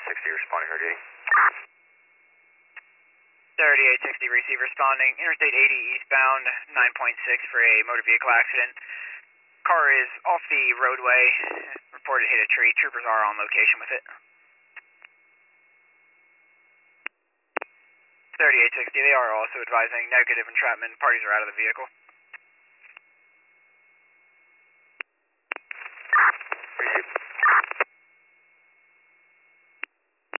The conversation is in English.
responding, her duty. 3860 receive responding. Interstate 80 eastbound, 9.6 for a motor vehicle accident. Car is off the roadway. Reported hit a tree. Troopers are on location with it. 3860, they are also advising negative entrapment. Parties are out of the vehicle. Receive.